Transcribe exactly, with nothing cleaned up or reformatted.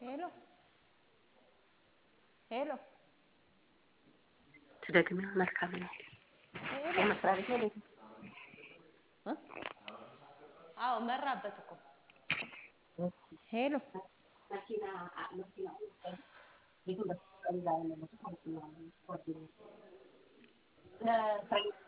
ሄሎ ሄሎ ትደግሚው መልካም ነው። ሄሎ የመስሪያ ቤት ነው ቤት እ አዎ መራበት እኮ ሄሎ መኪና መኪና ቤቱን በስቀል ላይ ነው ማለት ነው።